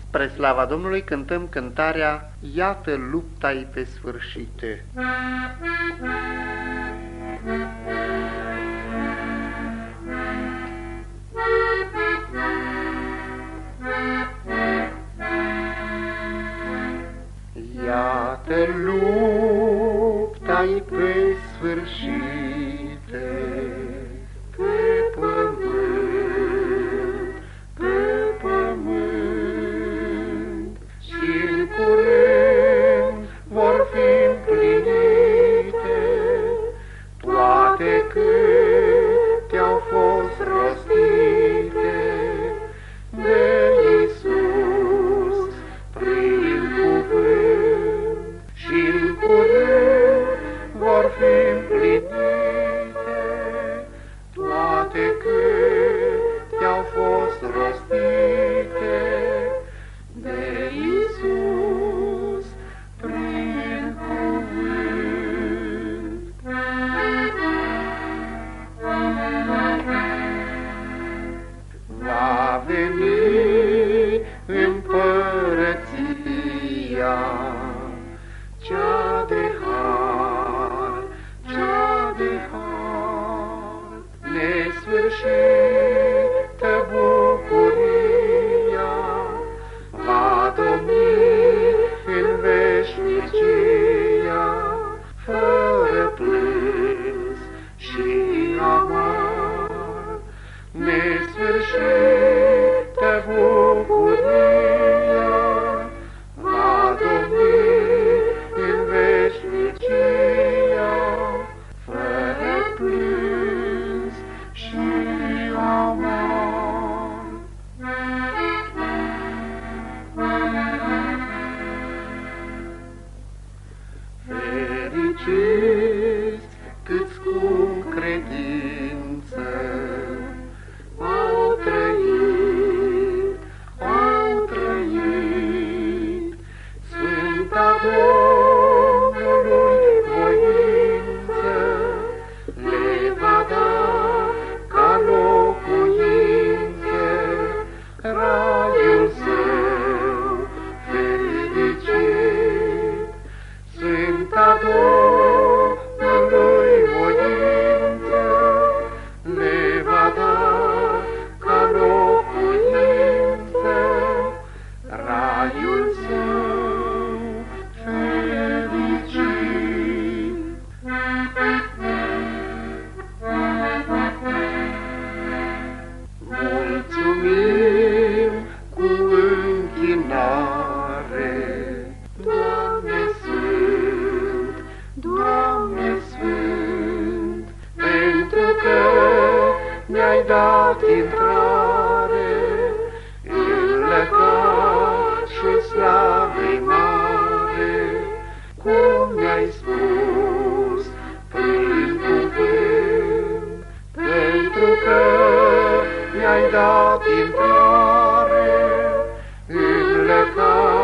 Spre slava Domnului cântăm cântarea Iată lupta-i pe sfârșit. Iată lupta-i pe sfârșit, pe pământ, pe pământ, și-n curând vor fi împlinite toate câte au fost rostite de Iisus prin cuvânt, și-n curând vor fi împlinite toate câte au fost rostite de Iisus prin cuvânt. Va veni împărăția cea de har, cea de har, nesfârșită bucuria va domni în veșnicia, fără plâns și amar, nesfârșită bucuria va domni în veșnicia, fără plâns și amar. Fericiți câți cu credință au trăit Sfânta Domnului voință, le va da ca locuință raiul său fericit. Sfânta Domnului voință, le va da ca locuință raiul său fericit. Mulțumim cu închinare, Doamne Sfânt, Doamne Sfânt, pentru că ne-ai dat intrare în lăcașul slavei mare, cum ne-ai spus prin cuvânt, pentru că ne-ai dat intrare în lăcașul